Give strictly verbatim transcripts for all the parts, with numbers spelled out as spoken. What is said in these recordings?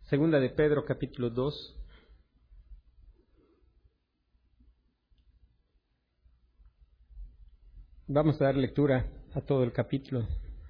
Segunda de Pedro, capítulo dos. Vamos a dar lectura a todo el capítulo.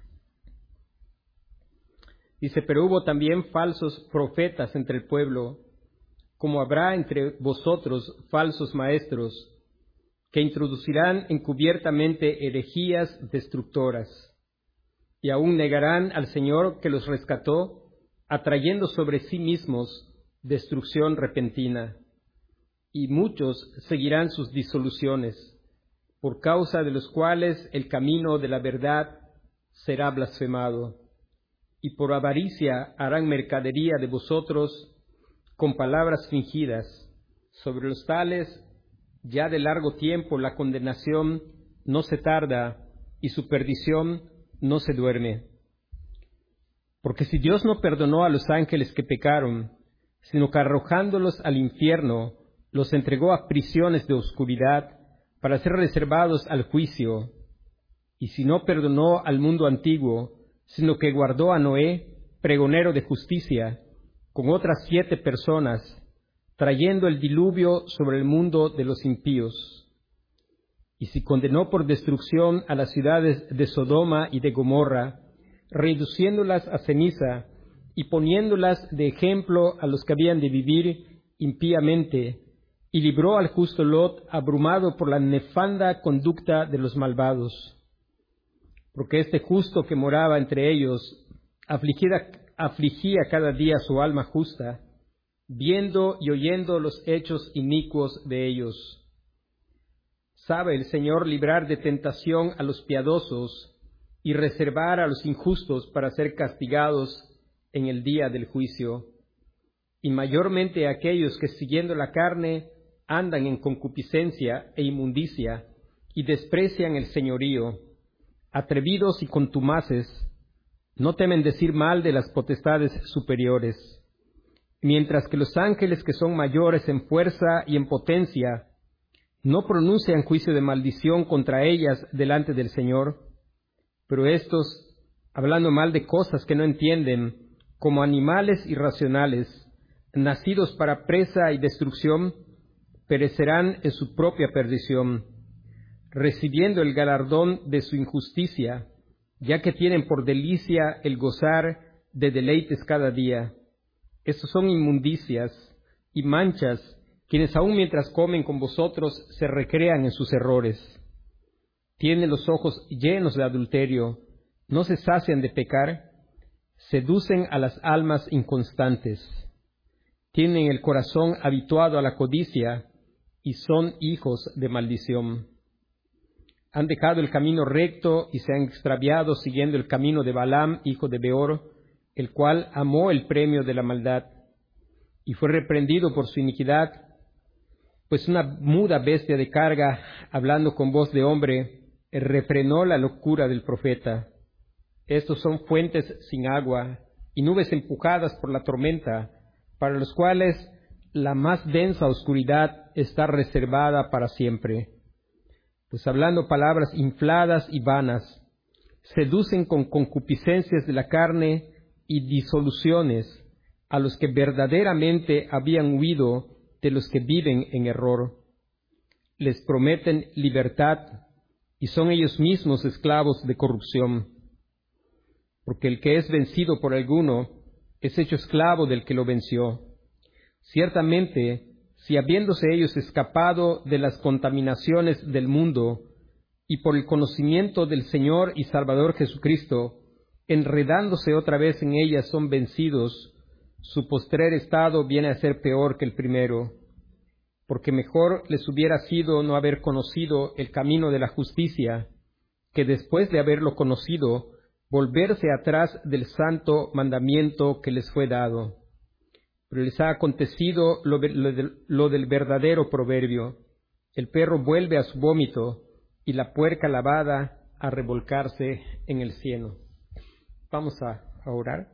Dice, pero hubo también falsos profetas entre el pueblo, como habrá entre vosotros falsos maestros, que introducirán encubiertamente herejías destructoras, y aún negarán al Señor que los rescató, atrayendo sobre sí mismos destrucción repentina. Y muchos seguirán sus disoluciones, por causa de los cuales el camino de la verdad será blasfemado. Y por avaricia harán mercadería de vosotros con palabras fingidas. Sobre los tales, ya de largo tiempo la condenación no se tarda, y su perdición no se duerme. Porque si Dios no perdonó a los ángeles que pecaron, sino que arrojándolos al infierno, los entregó a prisiones de oscuridad para ser reservados al juicio, y si no perdonó al mundo antiguo, sino que guardó a Noé, pregonero de justicia, con otras siete personas, trayendo el diluvio sobre el mundo de los impíos. Y si condenó por destrucción a las ciudades de Sodoma y de Gomorra, reduciéndolas a ceniza y poniéndolas de ejemplo a los que habían de vivir impíamente, y libró al justo Lot abrumado por la nefanda conducta de los malvados. Porque este justo que moraba entre ellos afligida, afligía cada día su alma justa, viendo y oyendo los hechos inicuos de ellos. Sabe el Señor librar de tentación a los piadosos y reservar a los injustos para ser castigados en el día del juicio, y mayormente a aquellos que siguiendo la carne andan en concupiscencia e inmundicia y desprecian el señorío, atrevidos y contumaces, no temen decir mal de las potestades superiores, mientras que los ángeles que son mayores en fuerza y en potencia no pronuncian juicio de maldición contra ellas delante del Señor. Pero estos, hablando mal de cosas que no entienden, como animales irracionales, nacidos para presa y destrucción, perecerán en su propia perdición, recibiendo el galardón de su injusticia, ya que tienen por delicia el gozar de deleites cada día. Estos son inmundicias y manchas, quienes aun mientras comen con vosotros se recrean en sus errores. Tienen los ojos llenos de adulterio, no se sacian de pecar, seducen a las almas inconstantes. Tienen el corazón habituado a la codicia y son hijos de maldición. Han dejado el camino recto y se han extraviado siguiendo el camino de Balaam, hijo de Beor, el cual amó el premio de la maldad y fue reprendido por su iniquidad, pues una muda bestia de carga, hablando con voz de hombre, refrenó la locura del profeta. Estos son fuentes sin agua y nubes empujadas por la tormenta, para los cuales la más densa oscuridad está reservada para siempre. Pues hablando palabras infladas y vanas, seducen con concupiscencias de la carne y disoluciones a los que verdaderamente habían huido de los que viven en error. Les prometen libertad y son ellos mismos esclavos de corrupción. Porque el que es vencido por alguno es hecho esclavo del que lo venció. Ciertamente, si habiéndose ellos escapado de las contaminaciones del mundo y por el conocimiento del Señor y Salvador Jesucristo, enredándose otra vez en ellas son vencidos, su postrer estado viene a ser peor que el primero, porque mejor les hubiera sido no haber conocido el camino de la justicia, que después de haberlo conocido, volverse atrás del santo mandamiento que les fue dado. Pero les ha acontecido lo, lo, lo del verdadero proverbio: el perro vuelve a su vómito y la puerca lavada a revolcarse en el cieno. Vamos a, a orar.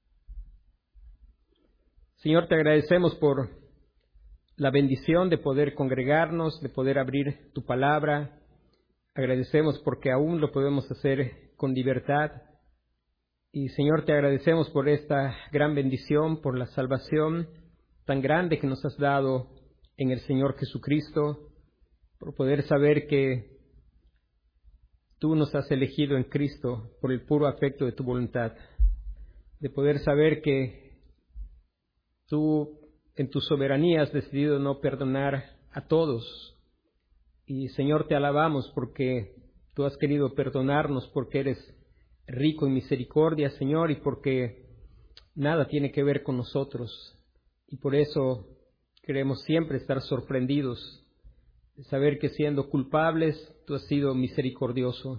Señor, te agradecemos por la bendición de poder congregarnos, de poder abrir tu palabra. Agradecemos porque aún lo podemos hacer con libertad Y Señor, te agradecemos por esta gran bendición, por la salvación tan grande que nos has dado en el Señor Jesucristo, por poder saber que tú nos has elegido en Cristo por el puro afecto de tu voluntad, de poder saber que tú en tu soberanía has decidido no perdonar a todos. Y Señor, te alabamos porque tú has querido perdonarnos, porque eres rico en misericordia, Señor, y porque nada tiene que ver con nosotros. Y por eso queremos siempre estar sorprendidos de saber que siendo culpables, tú has sido misericordioso.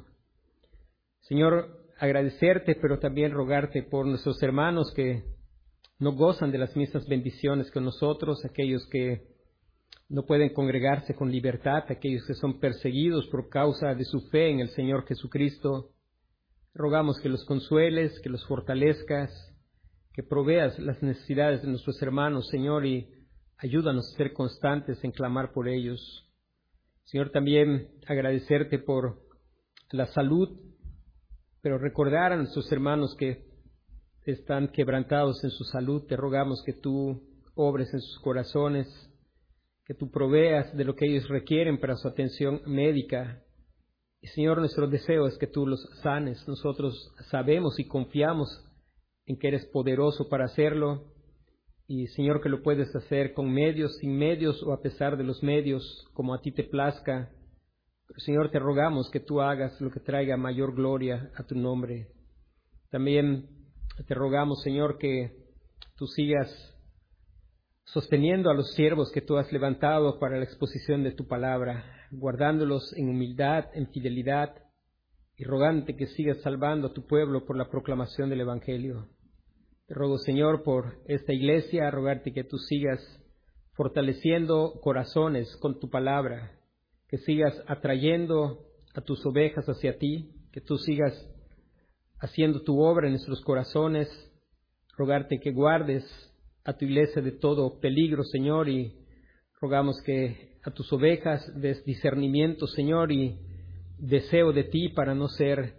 Señor, agradecerte, pero también rogarte por nuestros hermanos que no gozan de las mismas bendiciones que nosotros, aquellos que no pueden congregarse con libertad, aquellos que son perseguidos por causa de su fe en el Señor Jesucristo. Rogamos que los consueles, que los fortalezcas, que proveas las necesidades de nuestros hermanos, Señor, y ayúdanos a ser constantes en clamar por ellos. Señor, también agradecerte por la salud, pero recordar a nuestros hermanos que están quebrantados en su salud. Te rogamos que tú obres en sus corazones, que tú proveas de lo que ellos requieren para su atención médica. Y Señor, nuestro deseo es que tú los sanes. Nosotros sabemos y confiamos en que eres poderoso para hacerlo. Y Señor, que lo puedes hacer con medios, sin medios o a pesar de los medios, como a ti te plazca. Pero Señor, te rogamos que tú hagas lo que traiga mayor gloria a tu nombre. También te rogamos, Señor, que tú sigas sosteniendo a los siervos que tú has levantado para la exposición de tu palabra, guardándolos en humildad, en fidelidad, y rogándote que sigas salvando a tu pueblo por la proclamación del Evangelio. Te ruego, Señor, por esta iglesia, rogarte que tú sigas fortaleciendo corazones con tu palabra, que sigas atrayendo a tus ovejas hacia ti, que tú sigas haciendo tu obra en nuestros corazones, rogarte que guardes a tu iglesia de todo peligro, Señor, y rogamos que a tus ovejas des discernimiento, Señor, y deseo de ti para no ser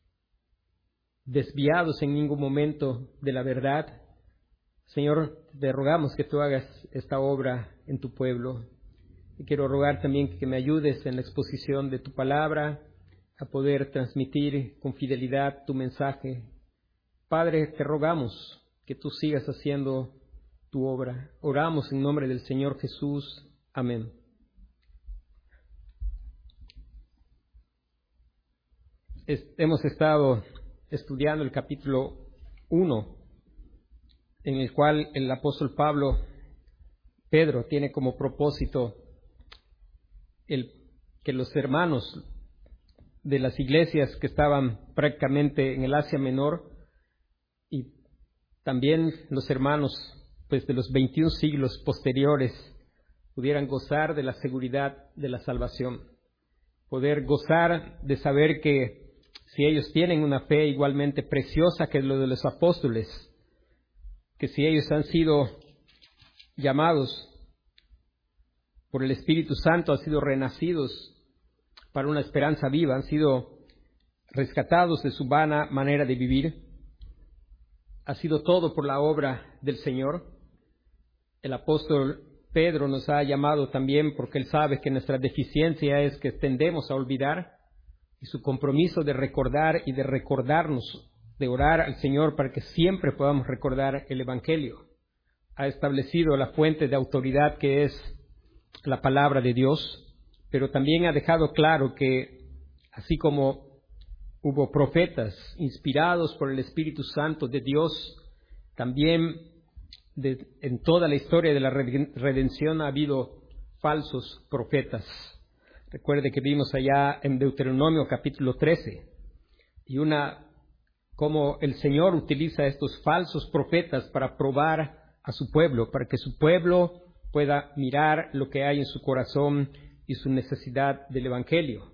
desviados en ningún momento de la verdad. Señor, te rogamos que tú hagas esta obra en tu pueblo. Y quiero rogar también que me ayudes en la exposición de tu palabra, a poder transmitir con fidelidad tu mensaje. Padre, te rogamos que tú sigas haciendo tu obra. Oramos en nombre del Señor Jesús. Amén. Es, hemos estado estudiando el capítulo uno, en el cual el apóstol Pablo, Pedro, tiene como propósito el que los hermanos de las iglesias que estaban prácticamente en el Asia Menor y también los hermanos pues de los veintiún siglos posteriores pudieran gozar de la seguridad de la salvación, poder gozar de saber que si ellos tienen una fe igualmente preciosa que lo de los apóstoles, que si ellos han sido llamados por el Espíritu Santo, han sido renacidos para una esperanza viva, han sido rescatados de su vana manera de vivir, ha sido todo por la obra del Señor. El apóstol Pedro nos ha llamado también porque él sabe que nuestra deficiencia es que tendemos a olvidar, y su compromiso de recordar y de recordarnos, de orar al Señor para que siempre podamos recordar el Evangelio. Ha establecido la fuente de autoridad que es la palabra de Dios, pero también ha dejado claro que así como hubo profetas inspirados por el Espíritu Santo de Dios, también de, en toda la historia de la redención ha habido falsos profetas. Recuerde que vimos allá en Deuteronomio capítulo trece, y una cómo el Señor utiliza estos falsos profetas para probar a su pueblo, para que su pueblo pueda mirar lo que hay en su corazón y su necesidad del Evangelio.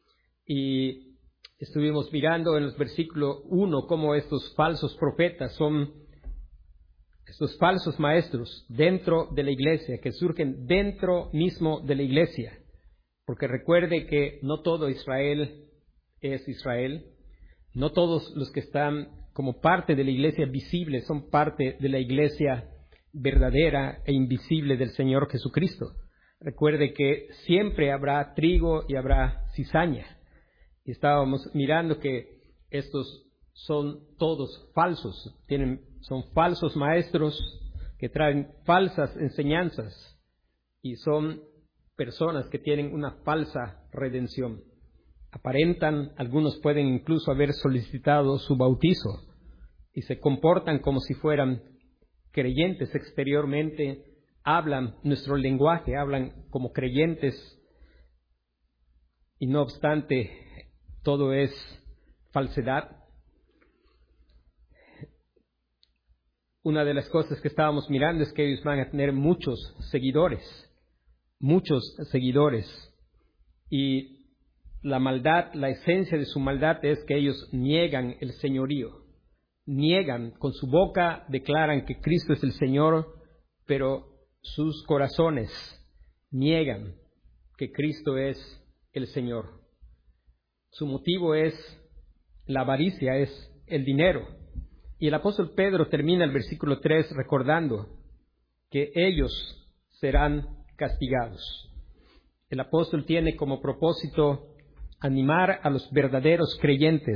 Y estuvimos mirando en los versículos uno cómo estos falsos profetas son estos falsos maestros dentro de la iglesia, que surgen dentro mismo de la iglesia. Porque recuerde que no todo Israel es Israel. No todos los que están como parte de la iglesia visible son parte de la iglesia verdadera e invisible del Señor Jesucristo. Recuerde que siempre habrá trigo y habrá cizaña. Y estábamos mirando que estos son todos falsos, tienen, son falsos maestros que traen falsas enseñanzas y son personas que tienen una falsa redención. Aparentan, algunos pueden incluso haber solicitado su bautizo y se comportan como si fueran creyentes exteriormente, hablan nuestro lenguaje, hablan como creyentes y no obstante todo es falsedad. Una de las cosas que estábamos mirando es que ellos van a tener muchos seguidores, muchos seguidores. Y la maldad, la esencia de su maldad es que ellos niegan el señorío. Niegan, con su boca declaran que Cristo es el Señor, pero sus corazones niegan que Cristo es el Señor. Su motivo es la avaricia, es el dinero. Y el apóstol Pedro termina el versículo tres recordando que ellos serán castigados. El apóstol tiene como propósito animar a los verdaderos creyentes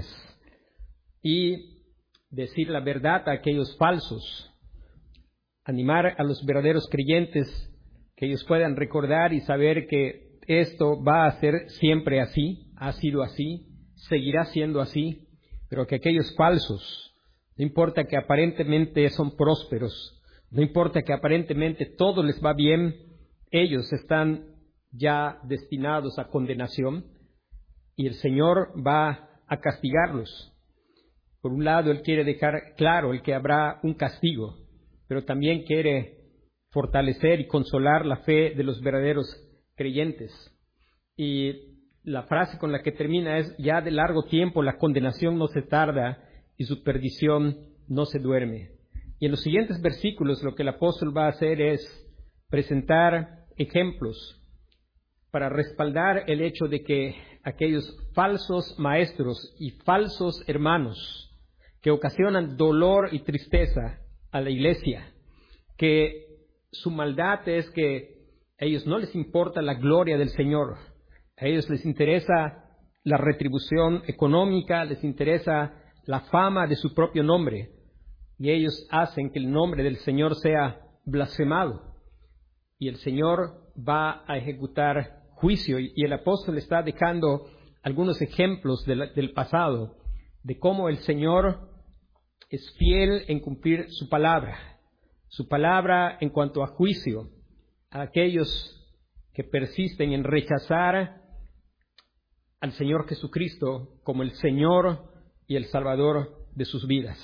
y decir la verdad a aquellos falsos. Animar a los verdaderos creyentes que ellos puedan recordar y saber que esto va a ser siempre así, ha sido así, seguirá siendo así, pero que aquellos falsos, no importa que aparentemente son prósperos, no importa que aparentemente todo les va bien, ellos están ya destinados a condenación y el Señor va a castigarlos. Por un lado, Él quiere dejar claro el que habrá un castigo, pero también quiere fortalecer y consolar la fe de los verdaderos creyentes. Y la frase con la que termina es: ya de largo tiempo la condenación no se tarda y su perdición no se duerme. Y en los siguientes versículos lo que el apóstol va a hacer es presentar ejemplos para respaldar el hecho de que aquellos falsos maestros y falsos hermanos que ocasionan dolor y tristeza a la iglesia, que su maldad es que a ellos no les importa la gloria del Señor, a ellos les interesa la retribución económica, les interesa la fama de su propio nombre, y ellos hacen que el nombre del Señor sea blasfemado, y el Señor va a ejecutar juicio, y el apóstol está dejando algunos ejemplos del, del pasado, de cómo el Señor es fiel en cumplir su palabra, su palabra en cuanto a juicio, a aquellos que persisten en rechazar al Señor Jesucristo como el Señor y el Salvador de sus vidas.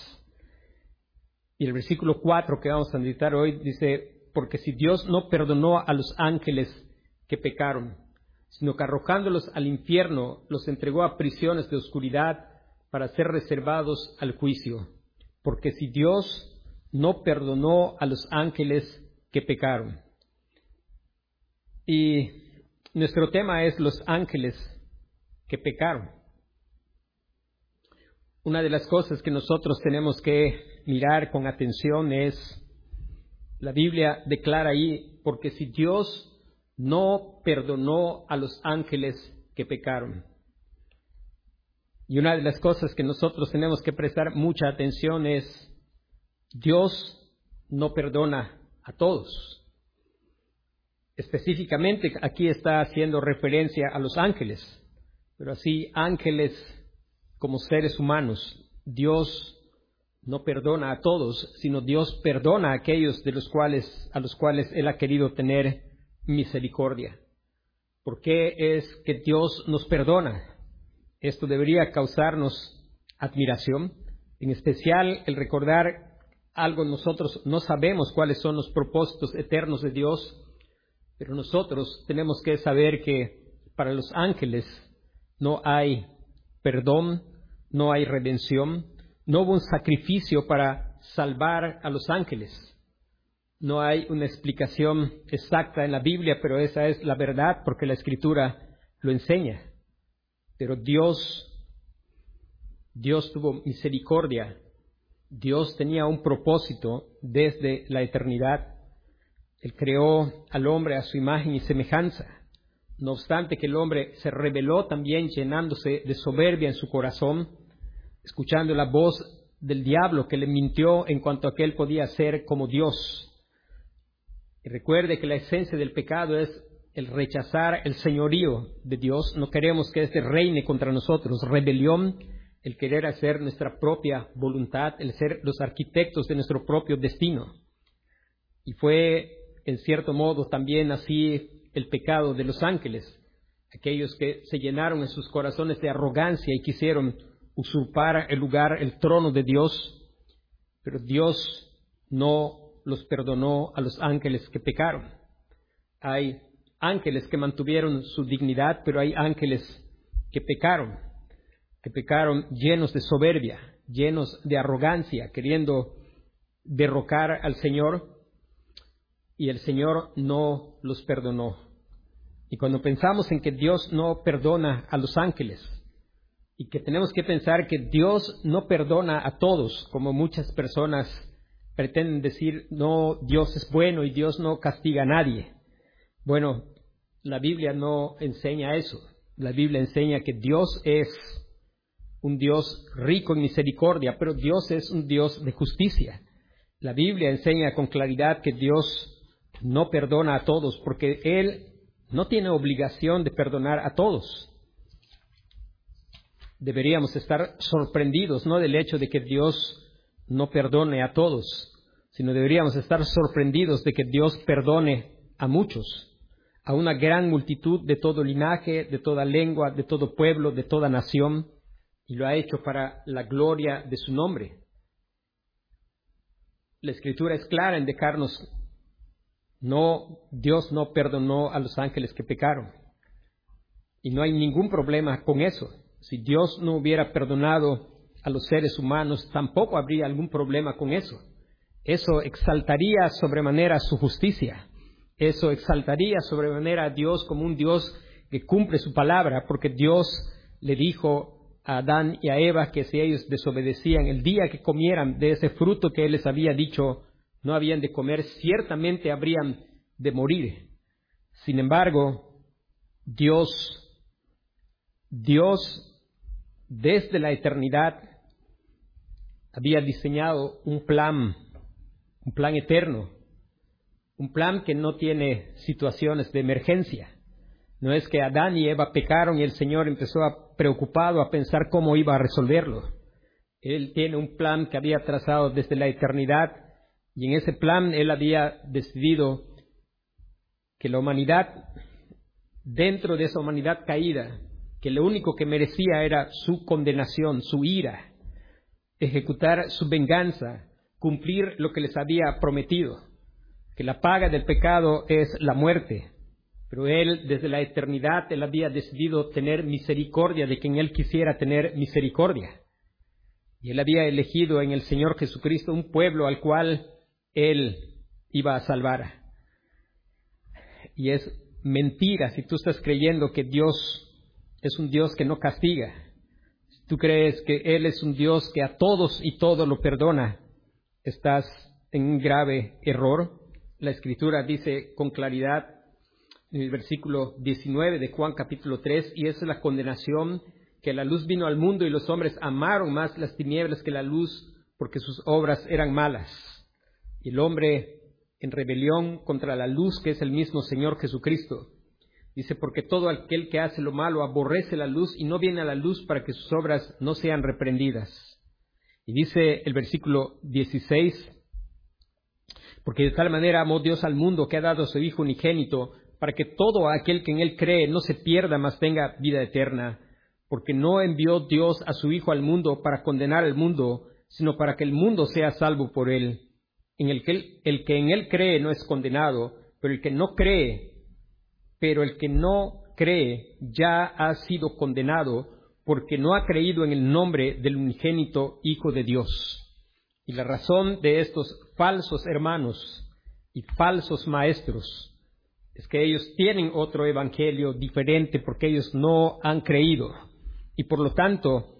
Y el versículo cuatro que vamos a meditar hoy dice: porque si Dios no perdonó a los ángeles que pecaron, sino que arrojándolos al infierno los entregó a prisiones de oscuridad para ser reservados al juicio. Porque si Dios no perdonó a los ángeles que pecaron. Y nuestro tema es los ángeles que pecaron. Una de las cosas que nosotros tenemos que mirar con atención es, la Biblia declara ahí, porque si Dios no perdonó a los ángeles que pecaron. Y una de las cosas que nosotros tenemos que prestar mucha atención es, Dios no perdona a todos. Específicamente aquí está haciendo referencia a los ángeles, pero así ángeles como seres humanos, Dios no perdona a todos, sino Dios perdona a aquellos de los cuales, a los cuales Él ha querido tener misericordia. ¿Por qué es que Dios nos perdona? Esto debería causarnos admiración, en especial el recordar algo. Nosotros no sabemos cuáles son los propósitos eternos de Dios, pero nosotros tenemos que saber que para los ángeles no hay perdón, no hay redención, no hubo un sacrificio para salvar a los ángeles. No hay una explicación exacta en la Biblia, pero esa es la verdad porque la Escritura lo enseña. Pero Dios Dios tuvo misericordia. Dios tenía un propósito desde la eternidad. Él creó al hombre a su imagen y semejanza. No obstante que el hombre se rebeló también llenándose de soberbia en su corazón, escuchando la voz del diablo que le mintió en cuanto a que él podía ser como Dios. Y recuerde que la esencia del pecado es el rechazar el señorío de Dios. No queremos que éste reine contra nosotros. Rebelión, el querer hacer nuestra propia voluntad, el ser los arquitectos de nuestro propio destino. Y fue, en cierto modo, también así el pecado de los ángeles, aquellos que se llenaron en sus corazones de arrogancia y quisieron usurpar el lugar, el trono de Dios, pero Dios no los perdonó a los ángeles que pecaron. Hay ángeles que mantuvieron su dignidad, pero hay ángeles que pecaron, que pecaron llenos de soberbia, llenos de arrogancia, queriendo derrocar al Señor, y el Señor no los perdonó. Y cuando pensamos en que Dios no perdona a los ángeles, y que tenemos que pensar que Dios no perdona a todos, como muchas personas pretenden decir, no, Dios es bueno y Dios no castiga a nadie. Bueno, la Biblia no enseña eso. La Biblia enseña que Dios es un Dios rico en misericordia, pero Dios es un Dios de justicia. La Biblia enseña con claridad que Dios no perdona a todos, porque Él no tiene obligación de perdonar a todos. Deberíamos estar sorprendidos, no del hecho de que Dios no perdone a todos, sino deberíamos estar sorprendidos de que Dios perdone a muchos, a una gran multitud de todo linaje, de toda lengua, de todo pueblo, de toda nación, y lo ha hecho para la gloria de su nombre. La Escritura es clara en dejarnos, no, Dios no perdonó a los ángeles que pecaron, y no hay ningún problema con eso. Si Dios no hubiera perdonado a los seres humanos, tampoco habría algún problema con eso. Eso exaltaría sobremanera su justicia. Eso exaltaría sobremanera a Dios como un Dios que cumple su palabra, porque Dios le dijo a Adán y a Eva que si ellos desobedecían, el día que comieran de ese fruto que Él les había dicho no habían de comer, ciertamente habrían de morir. Sin embargo, Dios, Dios desde la eternidad había diseñado un plan, un plan eterno, un plan que no tiene situaciones de emergencia. No es que Adán y Eva pecaron y el Señor empezó a, preocupado a pensar cómo iba a resolverlo. Él tiene un plan que había trazado desde la eternidad, y en ese plan Él había decidido que la humanidad, dentro de esa humanidad caída, que lo único que merecía era su condenación, su ira, ejecutar su venganza, cumplir lo que les había prometido, que la paga del pecado es la muerte. Pero Él, desde la eternidad, Él había decidido tener misericordia de quien Él quisiera tener misericordia. Y Él había elegido en el Señor Jesucristo un pueblo al cual Él iba a salvar. Y es mentira si tú estás creyendo que Dios es un Dios que no castiga. Si tú crees que Él es un Dios que a todos y todo lo perdona, estás en un grave error. La Escritura dice con claridad en el versículo diecinueve de Juan capítulo tres, y esa es la condenación, que la luz vino al mundo y los hombres amaron más las tinieblas que la luz, porque sus obras eran malas. Y el hombre en rebelión contra la luz, que es el mismo Señor Jesucristo, dice, porque todo aquel que hace lo malo aborrece la luz y no viene a la luz para que sus obras no sean reprendidas. Y dice el versículo dieciséis, porque de tal manera amó Dios al mundo que ha dado a su Hijo unigénito, para que todo aquel que en Él cree no se pierda, mas tenga vida eterna. Porque no envió Dios a su Hijo al mundo para condenar al mundo, sino para que el mundo sea salvo por Él. En el que, el que en Él cree no es condenado, pero el que no cree, pero el que no cree ya ha sido condenado, porque no ha creído en el nombre del unigénito Hijo de Dios. Y la razón de estos falsos hermanos y falsos maestros es que ellos tienen otro evangelio diferente, porque ellos no han creído. Y por lo tanto,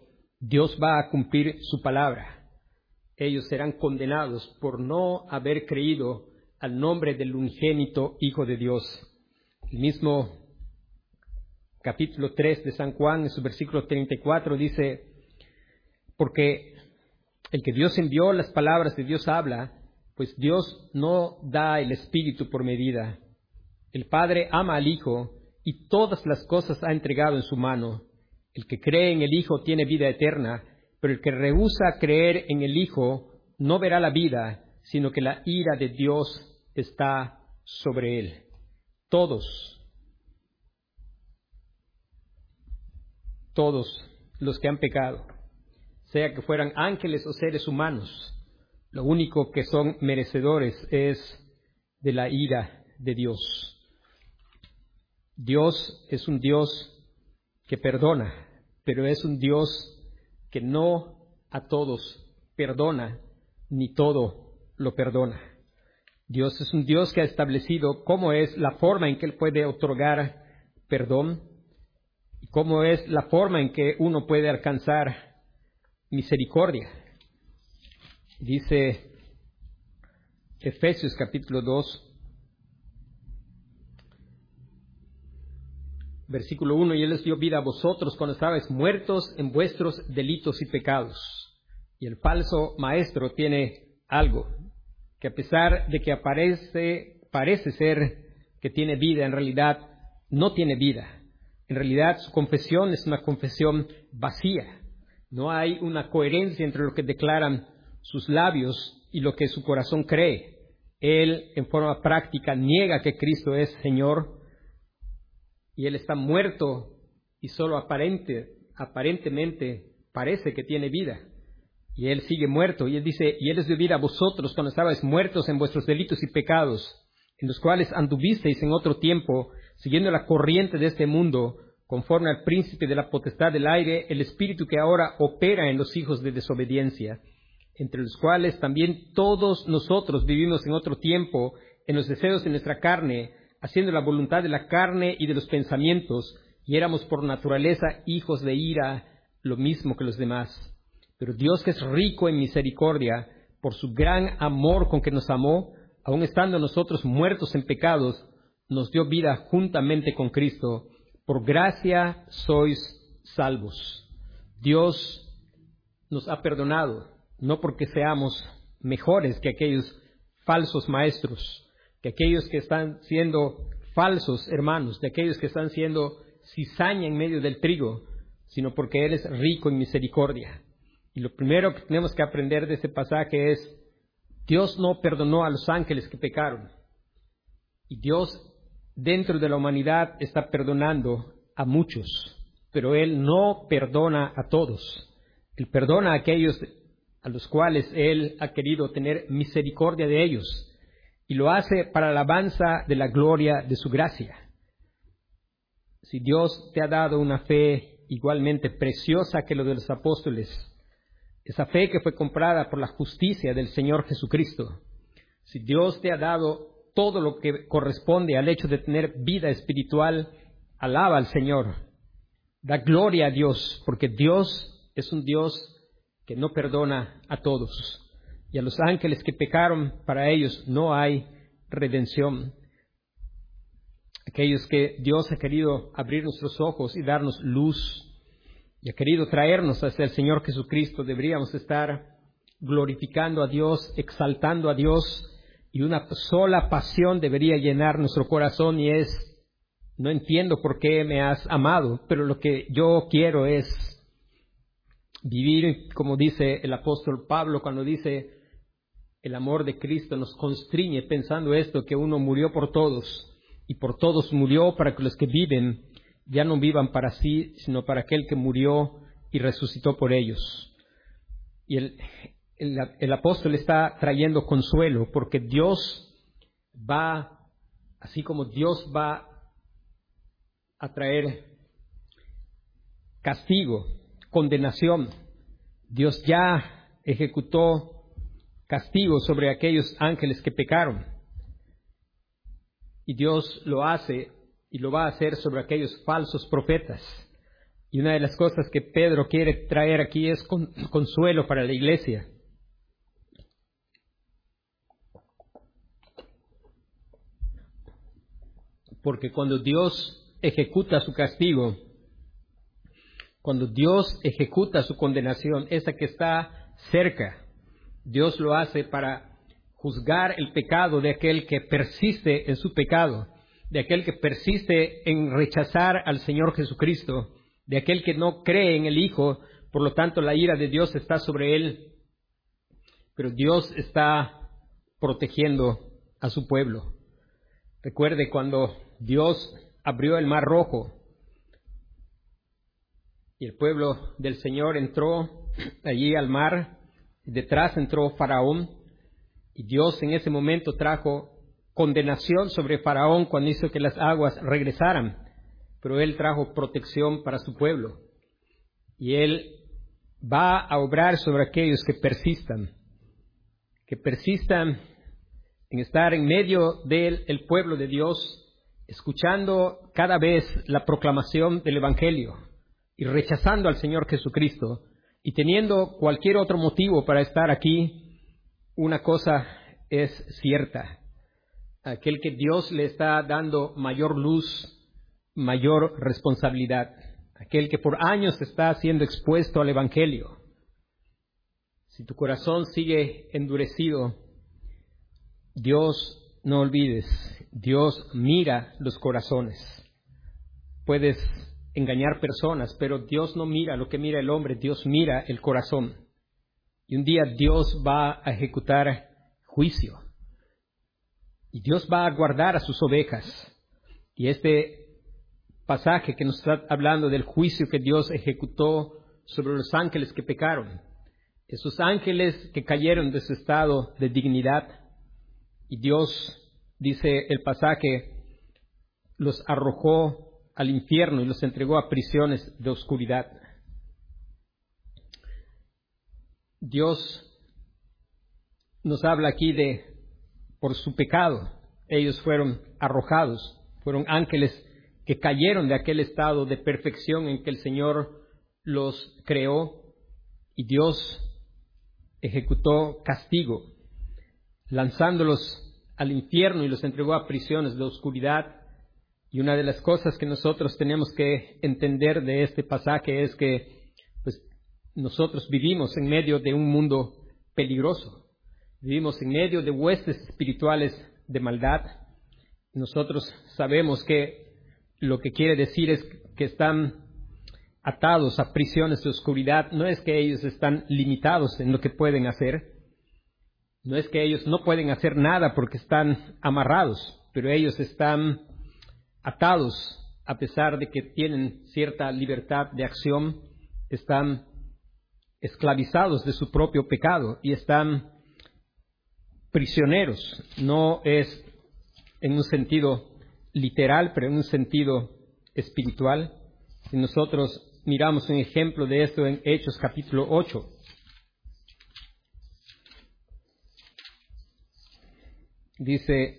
Dios va a cumplir su palabra. Ellos serán condenados por no haber creído al nombre del unigénito Hijo de Dios. El mismo capítulo tres de San Juan, en su versículo treinta y cuatro, dice: porque el que Dios envió, las palabras de Dios habla, pues Dios no da el Espíritu por medida. El Padre ama al Hijo y todas las cosas ha entregado en su mano. El que cree en el Hijo tiene vida eterna, pero el que rehúsa creer en el Hijo no verá la vida, sino que la ira de Dios está sobre él. Todos, todos los que han pecado, sea que fueran ángeles o seres humanos, lo único que son merecedores es de la ira de Dios. Dios es un Dios que perdona, pero es un Dios que no a todos perdona, ni todo lo perdona. Dios es un Dios que ha establecido cómo es la forma en que Él puede otorgar perdón y cómo es la forma en que uno puede alcanzar misericordia. Dice Efesios capítulo dos, versículo uno: y Él les dio vida a vosotros cuando estabais muertos en vuestros delitos y pecados. Y el falso maestro tiene algo, que a pesar de que aparece, parece ser que tiene vida, en realidad no tiene vida. En realidad su confesión es una confesión vacía. No hay una coherencia entre lo que declaran sus labios y lo que su corazón cree. Él, en forma práctica, niega que Cristo es Señor, y él está muerto y solo aparente, aparentemente parece que tiene vida. Y él sigue muerto. Y él dice: y él les dio vida a vosotros cuando estabais muertos en vuestros delitos y pecados, en los cuales anduvisteis en otro tiempo, siguiendo la corriente de este mundo, conforme al príncipe de la potestad del aire, el espíritu que ahora opera en los hijos de desobediencia, entre los cuales también todos nosotros vivimos en otro tiempo, en los deseos de nuestra carne, haciendo la voluntad de la carne y de los pensamientos, y éramos por naturaleza hijos de ira, lo mismo que los demás. Pero Dios, que es rico en misericordia, por su gran amor con que nos amó, aun estando nosotros muertos en pecados, nos dio vida juntamente con Cristo. Por gracia sois salvos. Dios nos ha perdonado, no porque seamos mejores que aquellos falsos maestros, que aquellos que están siendo falsos hermanos, de aquellos que están siendo cizaña en medio del trigo, sino porque Él es rico en misericordia. Y lo primero que tenemos que aprender de este pasaje es: Dios no perdonó a los ángeles que pecaron. Y Dios, dentro de la humanidad, está perdonando a muchos, pero Él no perdona a todos. Él perdona a aquellos a los cuales Él ha querido tener misericordia de ellos, y lo hace para la alabanza de la gloria de su gracia. Si Dios te ha dado una fe igualmente preciosa que lo de los apóstoles, esa fe que fue comprada por la justicia del Señor Jesucristo, si Dios te ha dado todo lo que corresponde al hecho de tener vida espiritual, alaba al Señor, da gloria a Dios, porque Dios es un Dios que no perdona a todos. Y a los ángeles que pecaron, para ellos no hay redención. Aquellos que Dios ha querido abrir nuestros ojos y darnos luz, y ha querido traernos hacia el Señor Jesucristo, deberíamos estar glorificando a Dios, exaltando a Dios, y una sola pasión debería llenar nuestro corazón, y es: no entiendo por qué me has amado, pero lo que yo quiero es vivir, como dice el apóstol Pablo cuando dice: el amor de Cristo nos constriñe, pensando esto, que uno murió por todos, y por todos murió, para que los que viven ya no vivan para sí, sino para aquel que murió y resucitó por ellos. Y el, el, el apóstol está trayendo consuelo, porque Dios va, así como Dios va a traer castigo, condenación, Dios ya ejecutó castigo sobre aquellos ángeles que pecaron. Y Dios lo hace y lo va a hacer sobre aquellos falsos profetas. Y una de las cosas que Pedro quiere traer aquí es con, consuelo para la iglesia. Porque cuando Dios ejecuta su castigo, cuando Dios ejecuta su condenación, esa que está cerca, Dios lo hace para juzgar el pecado de aquel que persiste en su pecado, de aquel que persiste en rechazar al Señor Jesucristo, de aquel que no cree en el Hijo, por lo tanto la ira de Dios está sobre él. Pero Dios está protegiendo a su pueblo. Recuerde cuando Dios abrió el Mar Rojo y el pueblo del Señor entró allí al mar, detrás entró Faraón, y Dios en ese momento trajo condenación sobre Faraón cuando hizo que las aguas regresaran, pero Él trajo protección para su pueblo. Y Él va a obrar sobre aquellos que persistan, que persistan en estar en medio del el pueblo de Dios, escuchando cada vez la proclamación del Evangelio y rechazando al Señor Jesucristo y teniendo cualquier otro motivo para estar aquí. Una cosa es cierta: aquel que Dios le está dando mayor luz, mayor responsabilidad, aquel que por años está siendo expuesto al Evangelio. Si tu corazón sigue endurecido, Dios, no olvides, Dios mira los corazones. Puedes engañar personas, pero Dios no mira lo que mira el hombre, Dios mira el corazón. Y un día Dios va a ejecutar juicio. Y Dios va a guardar a sus ovejas. Y este pasaje que nos está hablando del juicio que Dios ejecutó sobre los ángeles que pecaron, esos ángeles que cayeron de su estado de dignidad, y Dios, dice el pasaje, los arrojó al infierno y los entregó a prisiones de oscuridad. Dios nos habla aquí de, por su pecado, ellos fueron arrojados, fueron ángeles que cayeron de aquel estado de perfección en que el Señor los creó, y Dios ejecutó castigo, lanzándolos al infierno y los entregó a prisiones de oscuridad. Y una de las cosas que nosotros tenemos que entender de este pasaje es que pues, nosotros vivimos en medio de un mundo peligroso, vivimos en medio de huestes espirituales de maldad. Nosotros sabemos que lo que quiere decir es que están atados a prisiones de oscuridad. No es que ellos están limitados en lo que pueden hacer, no es que ellos no pueden hacer nada porque están amarrados, pero ellos están atados a pesar de que tienen cierta libertad de acción, están esclavizados de su propio pecado y están prisioneros. No es en un sentido literal, pero en un sentido espiritual. Si nosotros miramos un ejemplo de esto en Hechos capítulo ocho. Dice,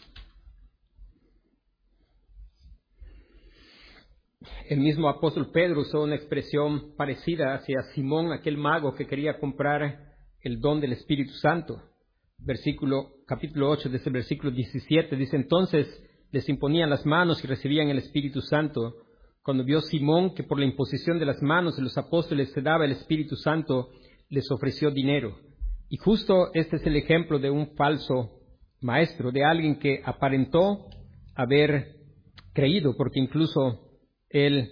el mismo apóstol Pedro usó una expresión parecida hacia Simón, aquel mago que quería comprar el don del Espíritu Santo. Versículo, capítulo ocho, desde el versículo diecisiete, dice, entonces les imponían las manos y recibían el Espíritu Santo. Cuando vio Simón que por la imposición de las manos de los apóstoles se daba el Espíritu Santo, les ofreció dinero. Y justo este es el ejemplo de un falso maestro, de alguien que aparentó haber creído, porque incluso él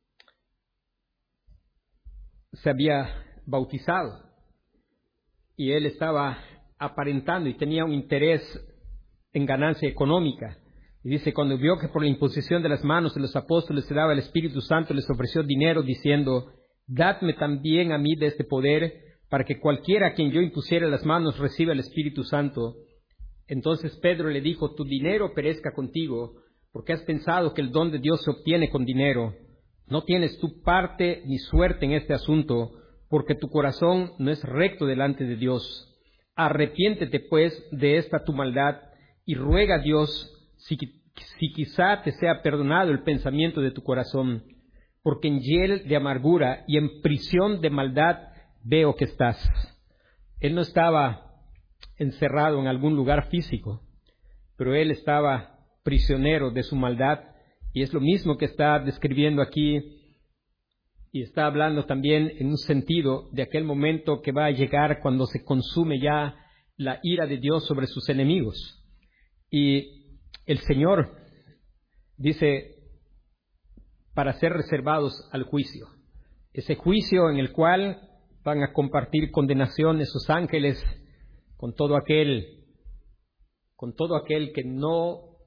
se había bautizado y él estaba aparentando y tenía un interés en ganancia económica. Y dice, cuando vio que por la imposición de las manos de los apóstoles se daba el Espíritu Santo, les ofreció dinero diciendo, dadme también a mí de este poder, para que cualquiera a quien yo impusiera las manos reciba el Espíritu Santo. Entonces Pedro le dijo, tu dinero perezca contigo, porque has pensado que el don de Dios se obtiene con dinero. No tienes tu parte ni suerte en este asunto, porque tu corazón no es recto delante de Dios. Arrepiéntete, pues, de esta tu maldad, y ruega a Dios si, si quizá te sea perdonado el pensamiento de tu corazón, porque en hiel de amargura y en prisión de maldad veo que estás. Él no estaba encerrado en algún lugar físico, pero él estaba prisionero de su maldad, y es lo mismo que está describiendo aquí, y está hablando también en un sentido de aquel momento que va a llegar cuando se consume ya la ira de Dios sobre sus enemigos. Y el Señor dice, para ser reservados al juicio, ese juicio en el cual van a compartir condenación esos ángeles con todo aquel, con todo aquel que no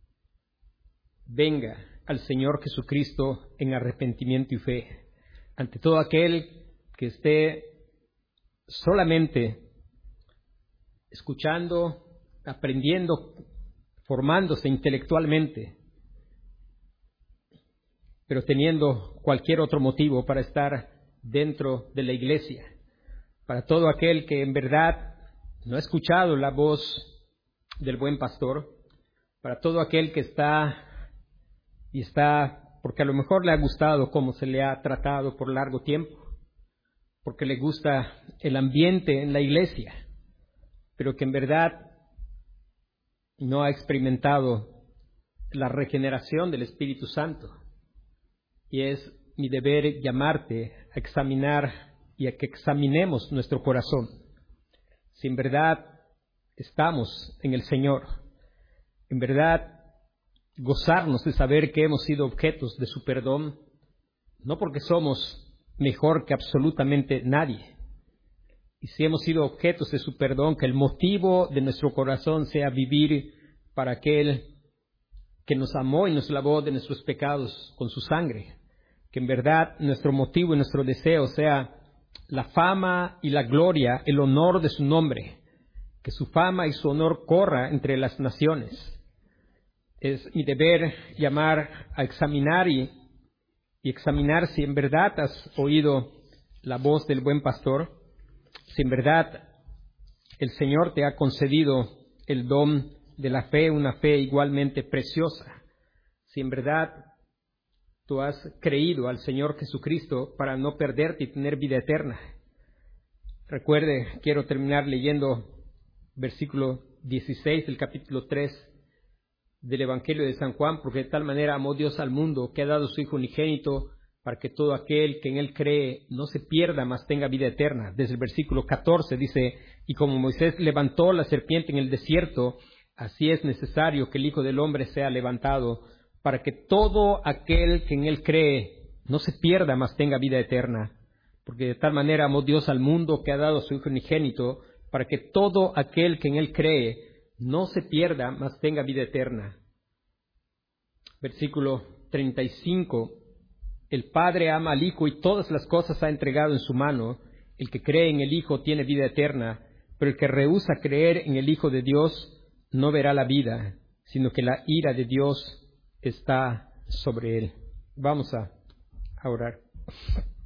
venga al Señor Jesucristo en arrepentimiento y fe, ante todo aquel que esté solamente escuchando, aprendiendo, formándose intelectualmente, pero teniendo cualquier otro motivo para estar dentro de la iglesia. Para todo aquel que en verdad no ha escuchado la voz del buen pastor, para todo aquel que está y está porque a lo mejor le ha gustado cómo se le ha tratado por largo tiempo, porque le gusta el ambiente en la iglesia, pero que en verdad no ha experimentado la regeneración del Espíritu Santo. Y es mi deber llamarte a examinar y a que examinemos nuestro corazón. Si en verdad estamos en el Señor, en verdad gozarnos de saber que hemos sido objetos de su perdón, no porque somos mejor que absolutamente nadie. Y si hemos sido objetos de su perdón, que el motivo de nuestro corazón sea vivir para aquel que nos amó y nos lavó de nuestros pecados con su sangre. Que en verdad nuestro motivo y nuestro deseo sea la fama y la gloria, el honor de su nombre. Que su fama y su honor corra entre las naciones. Es mi deber llamar a examinar y, y examinar si en verdad has oído la voz del buen pastor, si en verdad el Señor te ha concedido el don de la fe, una fe igualmente preciosa, si en verdad tú has creído al Señor Jesucristo para no perderte y tener vida eterna. Recuerde, quiero terminar leyendo versículo dieciséis del capítulo tres del Evangelio de San Juan, porque de tal manera amó Dios al mundo que ha dado su Hijo unigénito para que todo aquel que en Él cree no se pierda, mas tenga vida eterna. Desde el versículo catorce dice, y como Moisés levantó la serpiente en el desierto, así es necesario que el Hijo del Hombre sea levantado, para que todo aquel que en Él cree no se pierda, mas tenga vida eterna. Porque de tal manera amó Dios al mundo que ha dado su Hijo unigénito, para que todo aquel que en Él cree no se pierda, mas tenga vida eterna. Versículo treinta y cinco. El Padre ama al Hijo y todas las cosas ha entregado en su mano. El que cree en el Hijo tiene vida eterna, pero el que rehúsa creer en el Hijo de Dios no verá la vida, sino que la ira de Dios está sobre él. Vamos a, a orar.